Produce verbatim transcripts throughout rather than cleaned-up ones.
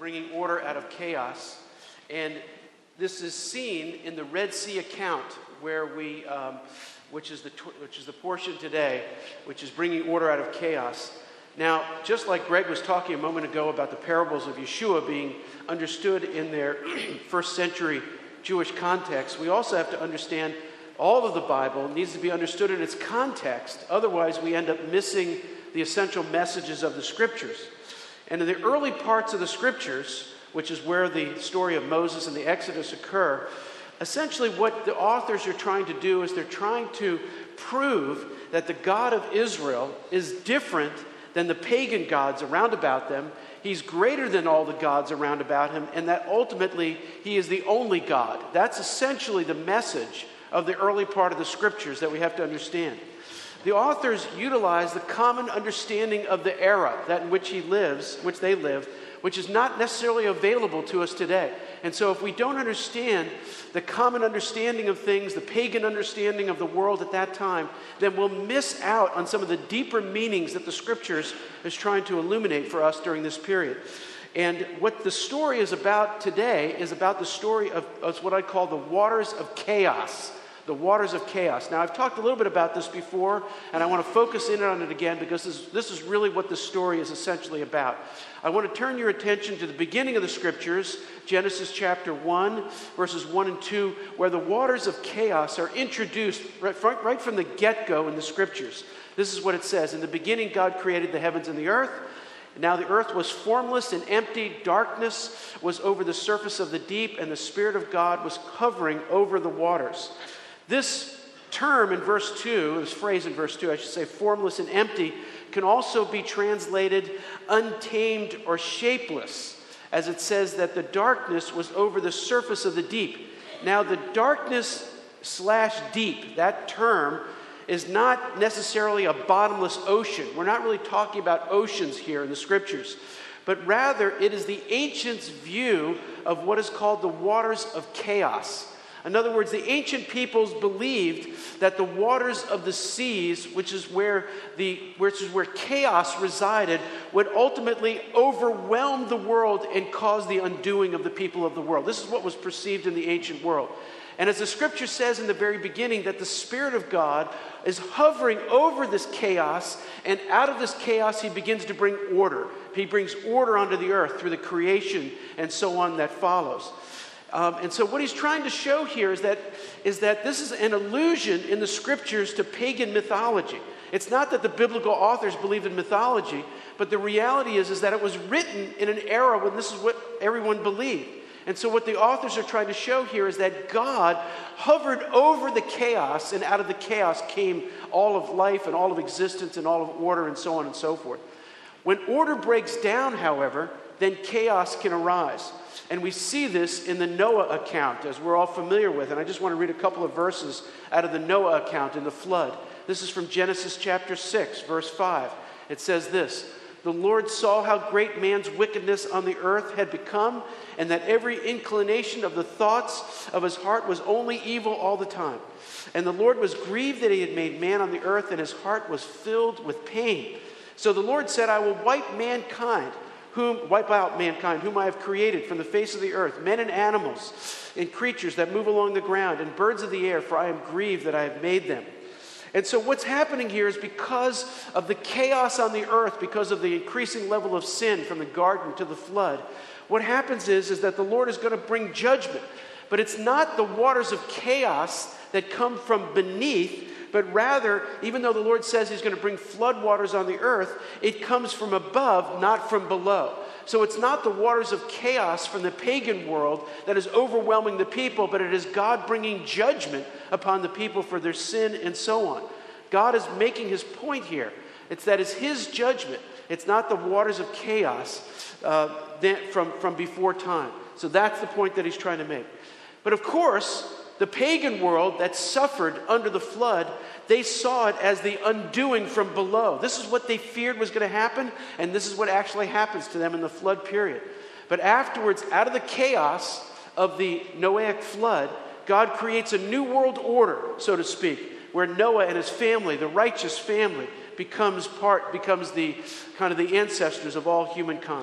bringing order out of chaos. And this is seen in the Red Sea account, where we, um, which is the which is the portion today, which is bringing order out of chaos. Now, just like Greg was talking a moment ago about the parables of Yeshua being understood in their first century Jewish context, we also have to understand all of the Bible needs to be understood in its context. Otherwise, we end up missing the essential messages of the Scriptures. And in the early parts of the Scriptures, which is where the story of Moses and the Exodus occur, essentially what the authors are trying to do is they're trying to prove that the God of Israel is different than the pagan gods around about them. He's greater than all the gods around about him, and that ultimately he is the only God. That's essentially the message of the early part of the Scriptures that we have to understand. The authors utilize the common understanding of the era that in which he lives, which they lived, which is not necessarily available to us today. And so if we don't understand the common understanding of things, the pagan understanding of the world at that time, then we'll miss out on some of the deeper meanings that the Scriptures is trying to illuminate for us during this period. And what the story is about today is about the story of, of what I call the waters of chaos. The waters of chaos. Now, I've talked a little bit about this before, and I want to focus in on it again because this, this is really what the story is essentially about. I want to turn your attention to the beginning of the Scriptures, Genesis chapter one, verses one and two, where the waters of chaos are introduced right, right from the get-go in the Scriptures. This is what it says. In the beginning, God created the heavens and the earth. Now the earth was formless and empty. Darkness was over the surface of the deep, and the Spirit of God was hovering over the waters. This term in verse two, this phrase in verse two, I should say, formless and empty, can also be translated untamed or shapeless, as it says that the darkness was over the surface of the deep. Now, the darkness slash deep, that term, is not necessarily a bottomless ocean. We're not really talking about oceans here in the Scriptures, but rather it is the ancients' view of what is called the waters of chaos. In other words, the ancient peoples believed that the waters of the seas, which is where the which is where chaos resided, would ultimately overwhelm the world and cause the undoing of the people of the world. This is what was perceived in the ancient world. And as the Scripture says in the very beginning, that the Spirit of God is hovering over this chaos, and out of this chaos he begins to bring order. He brings order onto the earth through the creation and so on that follows. Um, and so what he's trying to show here is that, is that this is an allusion in the Scriptures to pagan mythology. It's not that the biblical authors believed in mythology, but the reality is, is that it was written in an era when this is what everyone believed. And so what the authors are trying to show here is that God hovered over the chaos, and out of the chaos came all of life and all of existence and all of order and so on and so forth. When order breaks down, however, then chaos can arise. And we see this in the Noah account, as we're all familiar with. And I just want to read a couple of verses out of the Noah account in the flood. This is from Genesis chapter six, verse five. It says this: "The Lord saw how great man's wickedness on the earth had become, and that every inclination of the thoughts of his heart was only evil all the time. And the Lord was grieved that he had made man on the earth, and his heart was filled with pain. So the Lord said, I will wipe mankind, whom wipe out mankind, whom I have created from the face of the earth, men and animals, and creatures that move along the ground, and birds of the air, for I am grieved that I have made them." And so what's happening here is because of the chaos on the earth, because of the increasing level of sin from the garden to the flood, what happens is, is that the Lord is going to bring judgment. But it's not the waters of chaos that come from beneath, but rather, even though the Lord says he's going to bring flood waters on the earth, it comes from above, not from below. So it's not the waters of chaos from the pagan world that is overwhelming the people, but it is God bringing judgment upon the people for their sin and so on. God is making his point here. It's that it's his judgment. It's not the waters of chaos uh, from, from before time. So that's the point that he's trying to make. But of course, the pagan world that suffered under the flood, they saw it as the undoing from below. This is what they feared was going to happen, and this is what actually happens to them in the flood period. But afterwards, out of the chaos of the Noahic flood, God creates a new world order, so to speak, where Noah and his family, the righteous family, becomes part, becomes the kind of the ancestors of all humankind.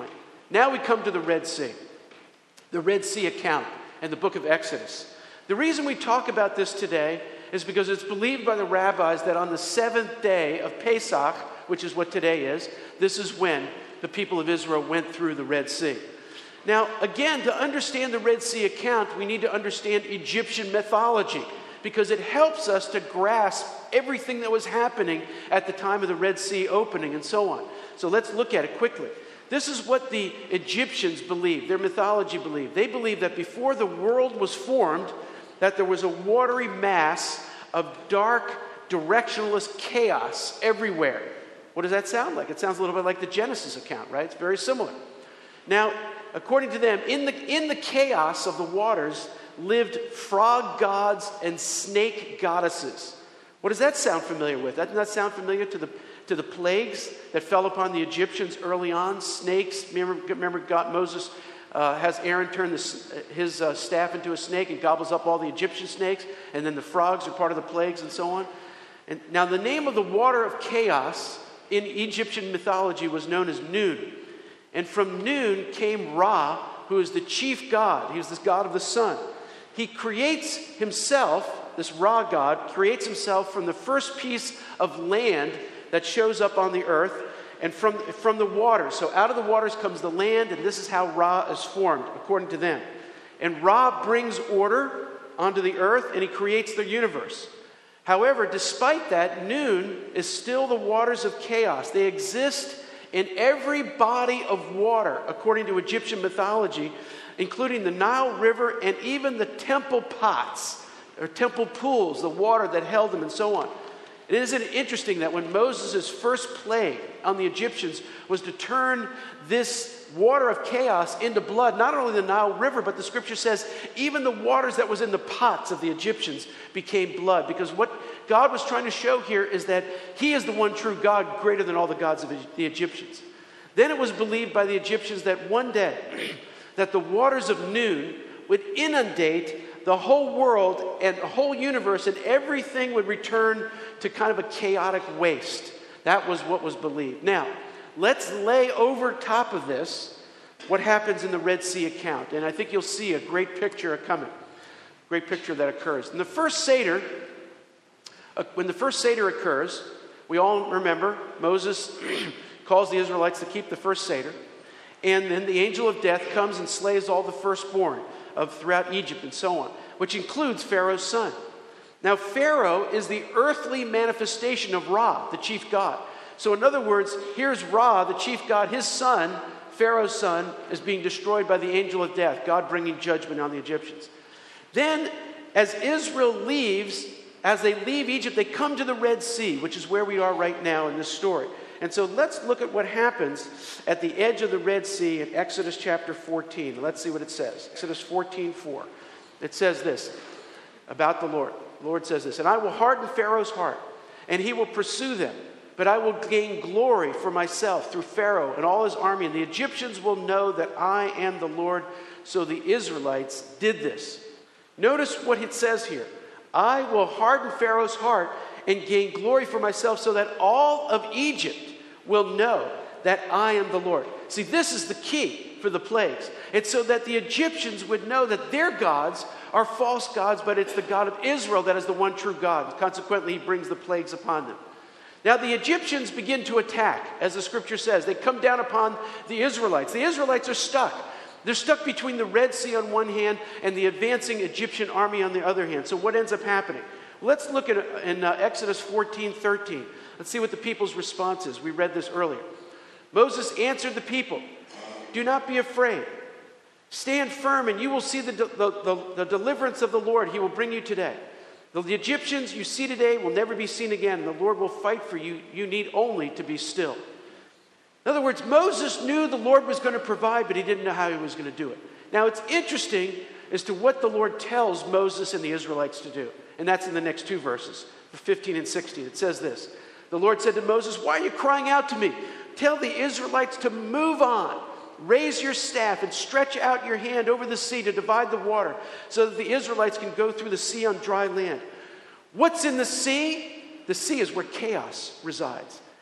Now we come to the Red Sea, the Red Sea account and the book of Exodus. The reason we talk about this today is because it's believed by the rabbis that on the seventh day of Pesach, which is what today is, this is when the people of Israel went through the Red Sea. Now, again, to understand the Red Sea account, we need to understand Egyptian mythology, because it helps us to grasp everything that was happening at the time of the Red Sea opening and so on. So let's look at it quickly. This is what the Egyptians believed, their mythology believed. They believed that before the world was formed, that there was a watery mass of dark, directionless chaos everywhere. What does that sound like? It sounds a little bit like the Genesis account, right? It's very similar. Now, according to them, in the, in the chaos of the waters lived frog gods and snake goddesses. What does that sound familiar with? Doesn't that sound familiar to the, to the plagues that fell upon the Egyptians early on? Snakes. Remember, remember God, Moses uh, has Aaron turn the, his uh, staff into a snake and gobbles up all the Egyptian snakes, and then the frogs are part of the plagues and so on. And now the name of the water of chaos in Egyptian mythology was known as Nun. And from Nun came Ra, who is the chief god. He was the god of the sun. He creates himself, this Ra god, creates himself from the first piece of land that shows up on the earth and from, from the waters. So out of the waters comes the land, and this is how Ra is formed, according to them. And Ra brings order onto the earth, and he creates the universe. However, despite that, Nun is still the waters of chaos. They exist in every body of water, according to Egyptian mythology, including the Nile River and even the temple pots, or temple pools, the water that held them and so on. And isn't it interesting that when Moses' first plague on the Egyptians was to turn this water of chaos into blood, not only the Nile River, but the scripture says even the waters that was in the pots of the Egyptians became blood. Because what God was trying to show here is that he is the one true God, greater than all the gods of the Egyptians. Then it was believed by the Egyptians that one day that the waters of Nun would inundate the whole world and the whole universe, and everything would return to kind of a chaotic waste. That was what was believed. Now, let's lay over top of this what happens in the Red Sea account. And I think you'll see a great picture coming. Great picture that occurs. In the first Seder, uh, when the first Seder occurs, we all remember Moses calls the Israelites to keep the first Seder. And then the angel of death comes and slays all the firstborn of throughout Egypt and so on, which includes Pharaoh's son. Now, Pharaoh is the earthly manifestation of Ra, the chief god. So in other words, here's Ra, the chief god. His son, Pharaoh's son, is being destroyed by the angel of death, God bringing judgment on the Egyptians. Then, as Israel leaves, as they leave Egypt, they come to the Red Sea, which is where we are right now in this story. And so let's look at what happens at the edge of the Red Sea in Exodus chapter fourteen. Let's see what it says. Exodus fourteen four. It says this about the Lord. The Lord says this, "And I will harden Pharaoh's heart, and he will pursue them. But I will gain glory for myself through Pharaoh and all his army, and the Egyptians will know that I am the Lord." So the Israelites did this. Notice what it says here. I will harden Pharaoh's heart and gain glory for myself, so that all of Egypt will know that I am the Lord. See, this is the key for the plagues. It's so that the Egyptians would know that their gods are false gods, but it's the God of Israel that is the one true God. Consequently, he brings the plagues upon them. Now, the Egyptians begin to attack, as the scripture says. They come down upon the Israelites. The Israelites are stuck. They're stuck between the Red Sea on one hand and the advancing Egyptian army on the other hand. So what ends up happening? Let's look at in uh, Exodus fourteen thirteen. Let's see what the people's response is. We read this earlier. Moses answered the people, "Do not be afraid. Stand firm, and you will see the, the, the, the deliverance of the Lord. He will bring you today. The, the Egyptians you see today will never be seen again, and the Lord will fight for you. You need only to be still." In other words, Moses knew the Lord was going to provide, but he didn't know how he was going to do it. Now, it's interesting as to what the Lord tells Moses and the Israelites to do. And that's in the next two verses, fifteen and sixteen. It says this. The Lord said to Moses, "Why are you crying out to me? Tell the Israelites to move on. Raise your staff and stretch out your hand over the sea to divide the water, so that the Israelites can go through the sea on dry land." What's in the sea? The sea is where chaos resides.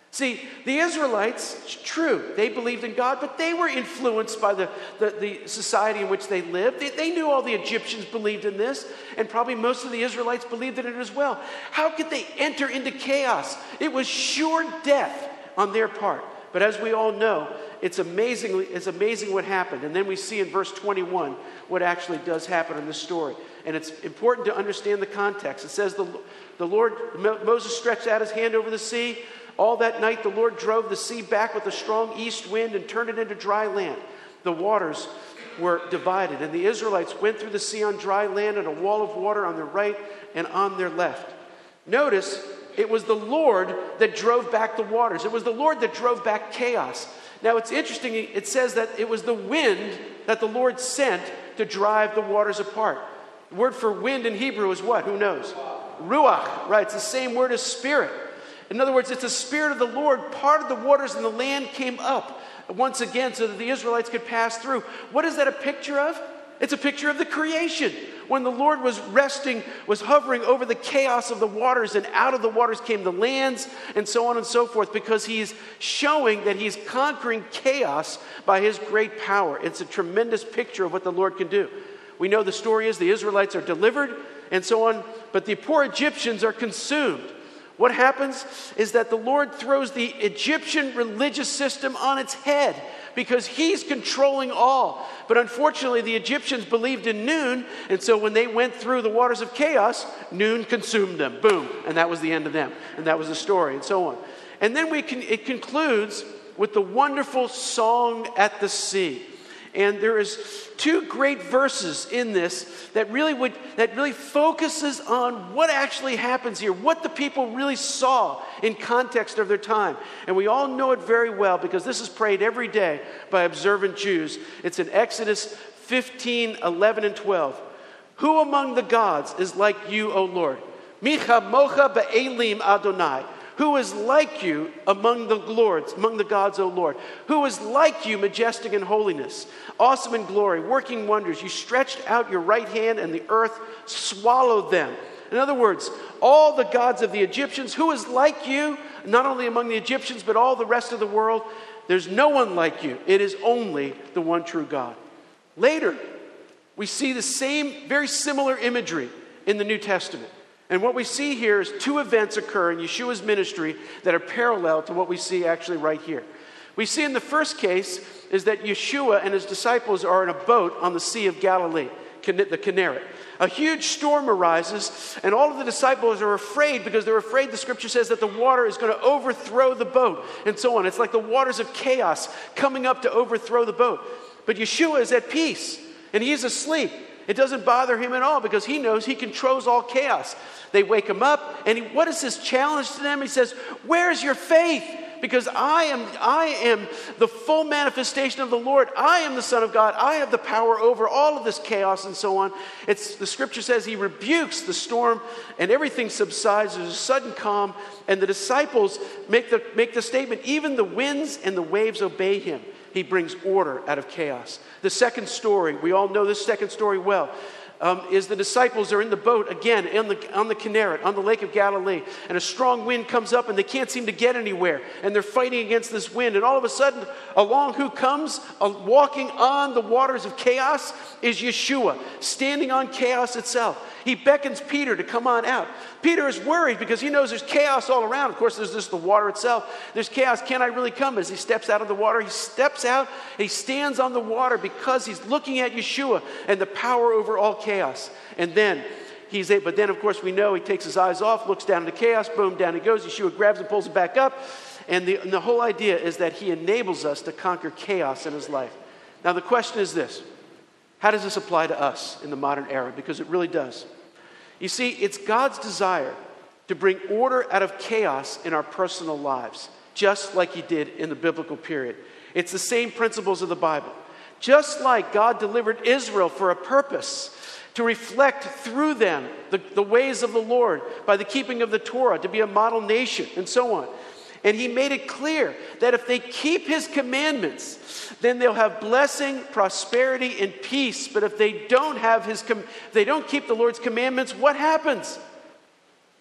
See, the Israelites, it's true, they believed in God, but they were influenced by the, the, the society in which they lived. They, they knew all the Egyptians believed in this, and probably most of the Israelites believed in it as well. How could they enter into chaos? It was sure death on their part. But as we all know, it's amazingly, it's amazing what happened. And then we see in verse twenty-one what actually does happen in this story. And it's important to understand the context. It says, the, the Lord, Moses stretched out his hand over the sea. All that night the Lord drove the sea back with a strong east wind and turned it into dry land. The waters were divided, and the Israelites went through the sea on dry land, and a wall of water on their right and on their left. Notice, it was the Lord that drove back the waters. It was the Lord that drove back chaos. Now it's interesting, it says that it was the wind that the Lord sent to drive the waters apart. The word for wind in Hebrew is what? Who knows? Ruach, right? It's the same word as spirit. In other words, it's the Spirit of the Lord. Part of the waters in the land came up once again so that the Israelites could pass through. What is that a picture of? It's a picture of the creation. When the Lord was resting, was hovering over the chaos of the waters, and out of the waters came the lands, and so on and so forth, because he's showing that he's conquering chaos by his great power. It's a tremendous picture of what the Lord can do. We know the story is the Israelites are delivered, and so on, but the poor Egyptians are consumed. What happens is that the Lord throws the Egyptian religious system on its head because he's controlling all. But unfortunately, the Egyptians believed in Nun, and so when they went through the waters of chaos, Nun consumed them. Boom. And that was the end of them. And that was the story, and so on. And then we can, it concludes with the wonderful song at the sea. And there is two great verses in this that really would that really focuses on what actually happens here, what the people really saw in context of their time. And we all know it very well because this is prayed every day by observant Jews. It's in Exodus fifteen, eleven, and twelve. Who among the gods is like you, O Lord? Micha mocha be'elim Adonai. Who is like you among the lords, among the gods, O Lord? Who is like you, majestic in holiness, awesome in glory, working wonders? You stretched out your right hand, and the earth swallowed them. In other words, all the gods of the Egyptians, who is like you, not only among the Egyptians, but all the rest of the world? There's no one like you. It is only the one true God. Later, we see the same, very similar imagery in the New Testament. And what we see here is two events occur in Yeshua's ministry that are parallel to what we see actually right here. We see in the first case is that Yeshua and his disciples are in a boat on the Sea of Galilee, the Kinneret. A huge storm arises, and all of the disciples are afraid because they're afraid, the scripture says, that the water is going to overthrow the boat, and so on. It's like the waters of chaos coming up to overthrow the boat. But Yeshua is at peace, and he's asleep. It doesn't bother him at all because he knows he controls all chaos. They wake him up, and he, what is his challenge to them? He says, where's your faith? Because I am, I am the full manifestation of the Lord. I am the Son of God. I have the power over all of this chaos and so on. It's, the scripture says he rebukes the storm, and everything subsides. There's a sudden calm, and the disciples make the, make the statement, even the winds and the waves obey him. He brings order out of chaos. The second story, we all know this second story well, um, is the disciples are in the boat again on the, on the Kinneret, on the Lake of Galilee, and a strong wind comes up and they can't seem to get anywhere, and they're fighting against this wind, and all of a sudden, along who comes, uh, walking on the waters of chaos, is Yeshua, standing on chaos itself. He beckons Peter to come on out. Peter is worried because he knows there's chaos all around. Of course, there's just the water itself. There's chaos. Can I really come? As he steps out of the water, he steps out, he stands on the water because he's looking at Yeshua and the power over all chaos. And then he's able, but then of course we know he takes his eyes off, looks down into chaos, boom, down he goes. Yeshua grabs and pulls it back up. And the, and the whole idea is that he enables us to conquer chaos in his life. Now the question is this. How does this apply to us in the modern era? Because it really does. You see, it's God's desire to bring order out of chaos in our personal lives, just like he did in the biblical period. It's the same principles of the Bible. Just like God delivered Israel for a purpose, to reflect through them the, the ways of the Lord by the keeping of the Torah, to be a model nation, and so on. And he made it clear that if they keep his commandments, then they'll have blessing, prosperity, and peace. But if they don't have his, com- they don't keep the Lord's commandments, what happens?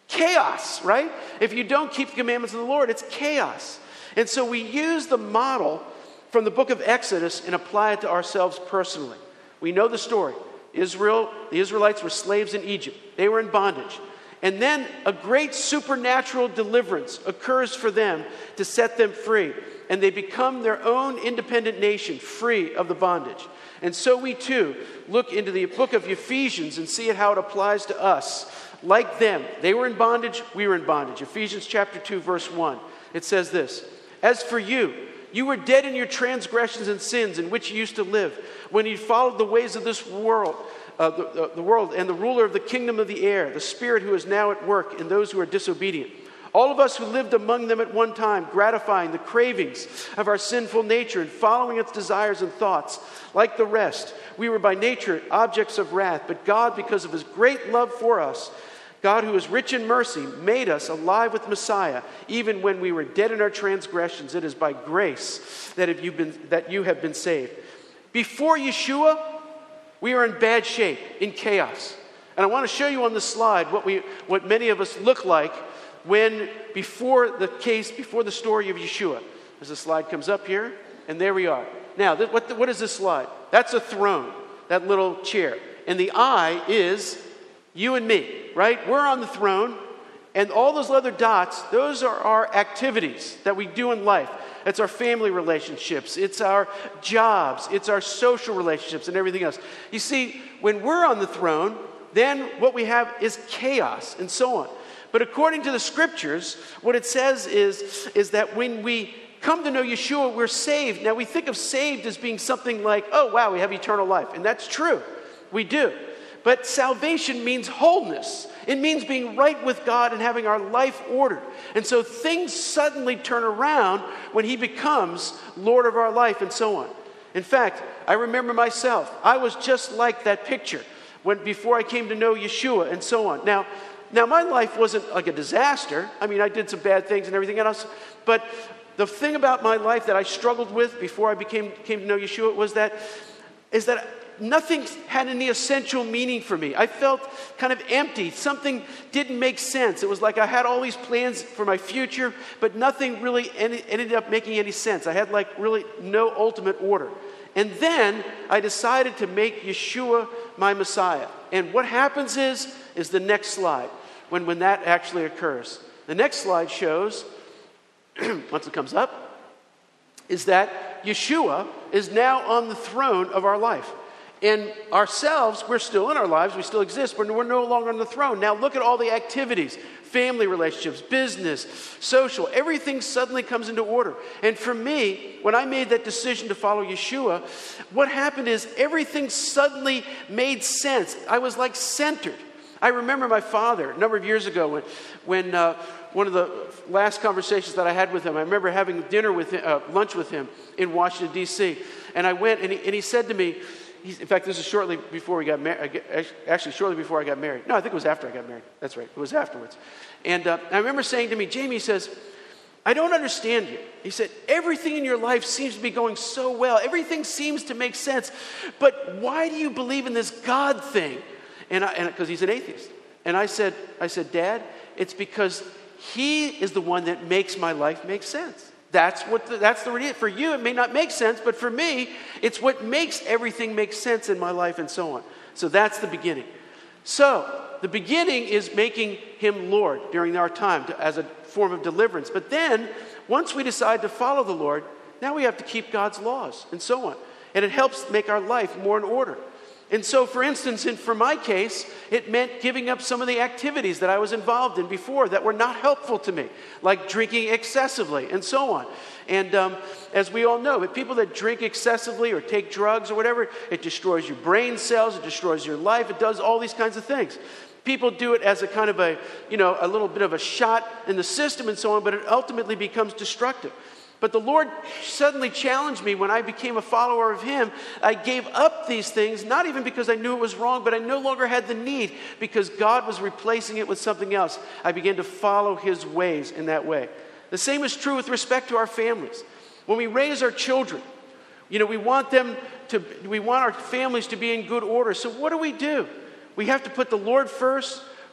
chaos, right? If you don't keep the commandments of the Lord, it's chaos. And so we use the model from the book of Exodus and apply it to ourselves personally. We know the story. Israel, the Israelites were slaves in Egypt. They were in bondage. And then a great supernatural deliverance occurs for them to set them free. And they become their own independent nation, free of the bondage. And so we too look into the book of Ephesians and see it how it applies to us. Like them, they were in bondage, we were in bondage. Ephesians chapter two, verse one. It says this, "As for you, you were dead in your transgressions and sins in which you used to live, when you followed the ways of this world, uh, the, the, the world and the ruler of the kingdom of the air, the spirit who is now at work in those who are disobedient. All of us who lived among them at one time, gratifying the cravings of our sinful nature and following its desires and thoughts. Like the rest, we were by nature objects of wrath, but God, because of his great love for us, God, who is rich in mercy, made us alive with Messiah, even when we were dead in our transgressions. It is by grace that have you been, that you have been saved." Before Yeshua, we are in bad shape, in chaos. And I want to show you on the slide what we, what many of us look like when, before the case, before the story of Yeshua. As the slide comes up here, and there we are. Now, th- what, what is this slide? That's a throne, that little chair. And the eye is you and me, right? We're on the throne, and all those other dots, those are our activities that we do in life. It's our family relationships, it's our jobs, it's our social relationships and everything else. You see, when we're on the throne, then what we have is chaos and so on. But according to the scriptures, what it says is, is that when we come to know Yeshua, we're saved. Now we think of saved as being something like, oh wow, we have eternal life. And that's true, we do. But salvation means wholeness. It means being right with God and having our life ordered. And so things suddenly turn around when he becomes Lord of our life and so on. In fact, I remember myself. I was just like that picture when before I came to know Yeshua and so on. Now, now my life wasn't like a disaster. I mean, I did some bad things and everything else. But the thing about my life that I struggled with before I became came to know Yeshua was that is that nothing had any essential meaning for me. I felt kind of empty. Something didn't make sense. It was like I had all these plans for my future, but nothing really ended, ended up making any sense. I had like really no ultimate order. And then I decided to make Yeshua my Messiah. And what happens is, is the next slide, when, when that actually occurs. The next slide shows, once it comes up, is that Yeshua is now on the throne of our life. And ourselves, we're still in our lives, we still exist, but we're no longer on the throne. Now look at all the activities, family relationships, business, social, everything suddenly comes into order. And for me, when I made that decision to follow Yeshua, what happened is everything suddenly made sense. I was like centered. I remember my father, a number of years ago, when, when uh, one of the last conversations that I had with him, I remember having dinner with him, uh, lunch with him in Washington, D C And I went, and he, and he said to me, He's, in fact, this is shortly before we got married. Actually, shortly before I got married. No, I think it was after I got married. That's right. It was afterwards. And uh, I remember saying to me, Jamie, he says, I don't understand you. He said, everything in your life seems to be going so well. Everything seems to make sense. But why do you believe in this God thing? And because he's an atheist. And I said, I said, Dad, it's because he is the one that makes my life make sense. That's what the, that's the reality. For you, it may not make sense, but for me, it's what makes everything make sense in my life and so on. So that's the beginning. So the beginning is making him Lord during our time to, as a form of deliverance. But then, once we decide to follow the Lord, now we have to keep God's laws and so on. And it helps make our life more in order. And so, for instance, in, for my case, it meant giving up some of the activities that I was involved in before that were not helpful to me, like drinking excessively and so on. And um, as we all know, people that drink excessively or take drugs or whatever, it destroys your brain cells, it destroys your life, it does all these kinds of things. People do it as a kind of a, you know, a little bit of a shot in the system and so on, but it ultimately becomes destructive. But the Lord suddenly challenged me when I became a follower of him. I gave up these things, not even because I knew it was wrong, but I no longer had the need because God was replacing it with something else. I began to follow his ways in that way. The same is true with respect to our families. When we raise our children, you know, we want them to, we want our families to be in good order. So what do we do? We have to put the Lord first.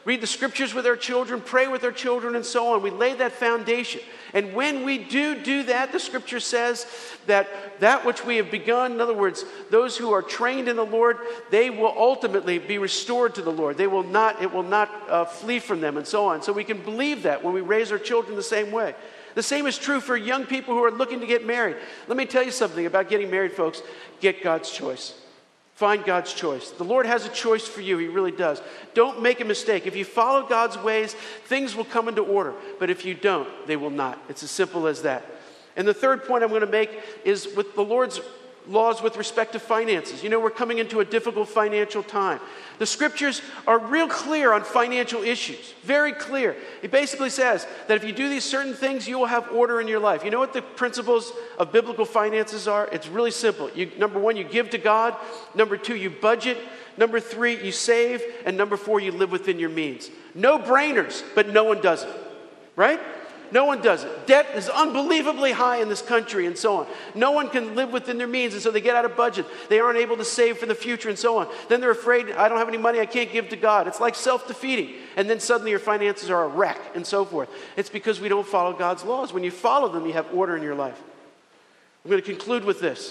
read the scriptures with our children, pray with our children, and so on. We lay that foundation. And when we do do that, the scripture says that that which we have begun, in other words, those who are trained in the Lord, they will ultimately be restored to the Lord. They will not, it will not uh, flee from them, and so on. So we can believe that when we raise our children the same way. The same is true for young people who are looking to get married. Let me tell you something about getting married, folks. Get God's choice. Find God's choice. The Lord has a choice for you. He really does. Don't make a mistake. If you follow God's ways, things will come into order. But if you don't, they will not. It's as simple as that. And the third point I'm going to make is with the Lord's laws with respect to finances. You know, we're coming into a difficult financial time. The scriptures are real clear on financial issues. Very clear. It basically says that if you do these certain things, you will have order in your life. You know what the principles of biblical finances are? It's really simple. You, number one, you give to God. Number two, you budget. Number three, you save. And number four, you live within your means. No brainers, but no one does it. Right? No one does it. Debt is unbelievably high in this country and so on. No one can live within their means, and so they get out of budget. They aren't able to save for the future and so on. Then they're afraid, I don't have any money, I can't give to God. It's like self-defeating. And then suddenly your finances are a wreck and so forth. It's because we don't follow God's laws. When you follow them, you have order in your life. I'm going to conclude with this.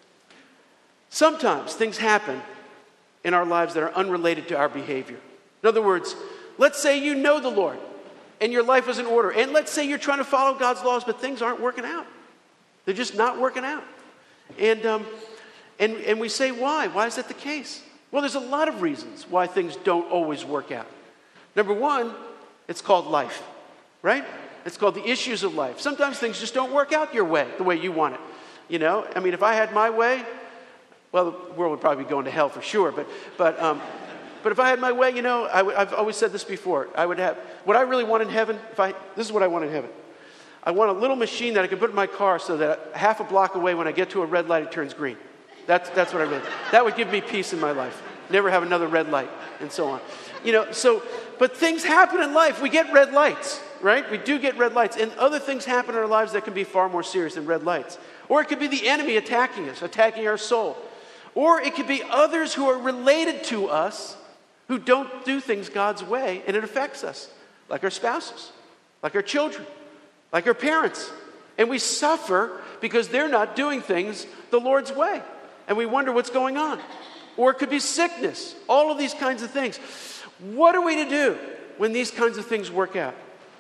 Sometimes things happen in our lives that are unrelated to our behavior. In other words, let's say you know the Lord, and your life is in order. And let's say you're trying to follow God's laws, but things aren't working out. They're just not working out. And, um, and, and we say, why? Why is that the case? Well, there's a lot of reasons why things don't always work out. Number one, it's called life, right? It's called the issues of life. Sometimes things just don't work out your way, the way you want it. You know, I mean, if I had my way, well, the world would probably be going to hell for sure, but... but um, But if I had my way, you know, I w- I've always said this before. I would have, what I really want in heaven, if I, this is what I want in heaven. I want a little machine that I can put in my car so that half a block away when I get to a red light, it turns green. That's, that's what I really, that would give me peace in my life. Never have another red light and so on. You know, so, but things happen in life. We get red lights, right? We do get red lights. And other things happen in our lives that can be far more serious than red lights. Or it could be the enemy attacking us, attacking our soul. Or it could be others who are related to us who don't do things God's way, and it affects us, like our spouses, like our children, like our parents. And we suffer because they're not doing things the Lord's way. And we wonder what's going on. Or it could be sickness, all of these kinds of things. What are we to do when these kinds of things work out?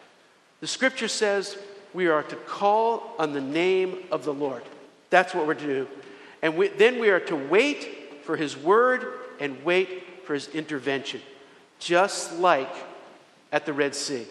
The scripture says we are to call on the name of the Lord. That's what we're to do. And we, then we are to wait for his word and wait for his intervention, just like at the Red Sea.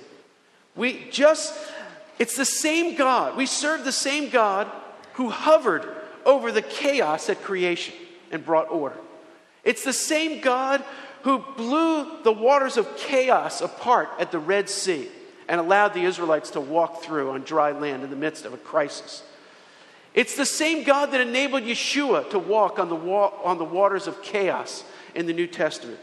We just, it's the same God. We serve the same God who hovered over the chaos at creation and brought order. It's the same God who blew the waters of chaos apart at the Red Sea and allowed the Israelites to walk through on dry land in the midst of a crisis. It's the same God that enabled Yeshua to walk on the, wa- on the waters of chaos in the New Testament.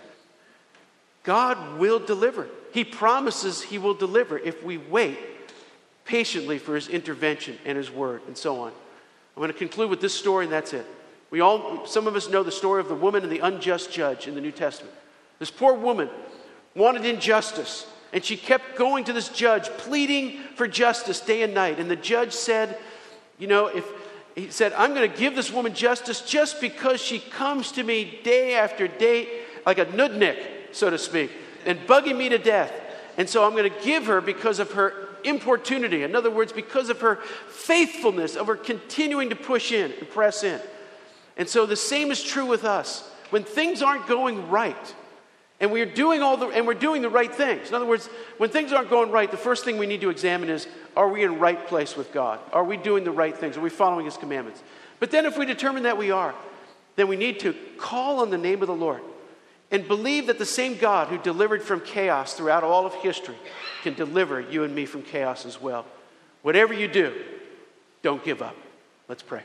God will deliver. He promises he will deliver if we wait patiently for his intervention and his word and so on. I'm going to conclude with this story, and that's it. We all, some of us know the story of the woman and the unjust judge in the New Testament. This poor woman wanted injustice, and she kept going to this judge, pleading for justice day and night. And the judge said, you know, if he said, I'm going to give this woman justice just because she comes to me day after day like a nudnik, so to speak, and bugging me to death. And so I'm going to give her because of her importunity. In other words, because of her faithfulness, of her continuing to push in and press in. And so the same is true with us. When things aren't going right, and we're doing all the and we're doing the right things. In other words, when things aren't going right, the first thing we need to examine is, are we in right place with God? Are we doing the right things? Are we following his commandments? But then if we determine that we are, then we need to call on the name of the Lord and believe that the same God who delivered from chaos throughout all of history can deliver you and me from chaos as well. Whatever you do, don't give up. Let's pray.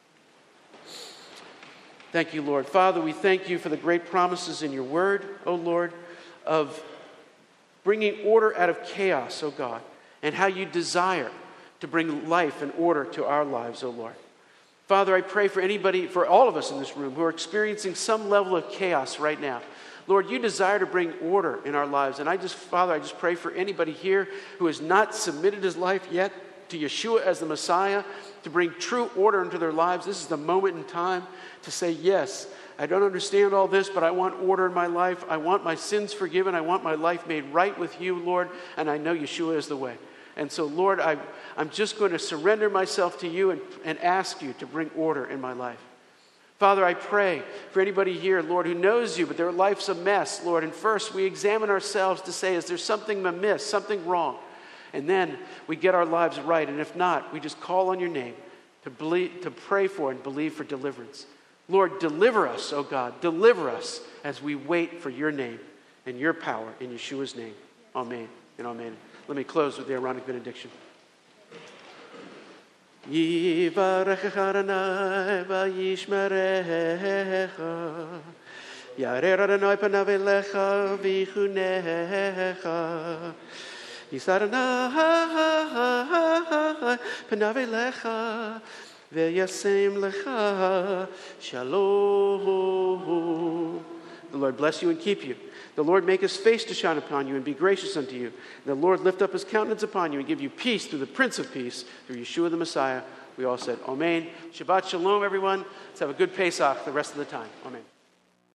Thank you, Lord. Father, we thank you for the great promises in your word, oh Lord, of bringing order out of chaos, oh God, and how you desire to bring life and order to our lives, oh Lord. Father, I pray for anybody, for all of us in this room who are experiencing some level of chaos right now. Lord, you desire to bring order in our lives. And I just, Father, I just pray for anybody here who has not submitted his life yet to Yeshua as the Messiah, to bring true order into their lives. This is the moment in time to say, yes, I don't understand all this, but I want order in my life. I want my sins forgiven. I want my life made right with you, Lord, and I know Yeshua is the way. And so, Lord, I, I'm just going to surrender myself to you and, and ask you to bring order in my life. Father, I pray for anybody here, Lord, who knows you, but their life's a mess, Lord. And first, we examine ourselves to say, is there something amiss, something wrong? And then we get our lives right. And if not, we just call on your name to believe, to pray for and believe for deliverance. Lord, deliver us, oh God. Deliver us as we wait for your name and your power in Yeshua's name. Amen and amen. Let me close with the Aaronic benediction. Yivarech Adonai v'yishmerecha, Yarer Adonai panav elecha v'yichunecha, Yisar Adonai panav elecha v'yasem lecha shalom. The Lord bless you and keep you. The Lord make his face to shine upon you and be gracious unto you. The Lord lift up his countenance upon you and give you peace through the Prince of Peace, through Yeshua the Messiah. We all said, Amen. Shabbat Shalom, everyone. Let's have a good Pesach the rest of the time. Amen.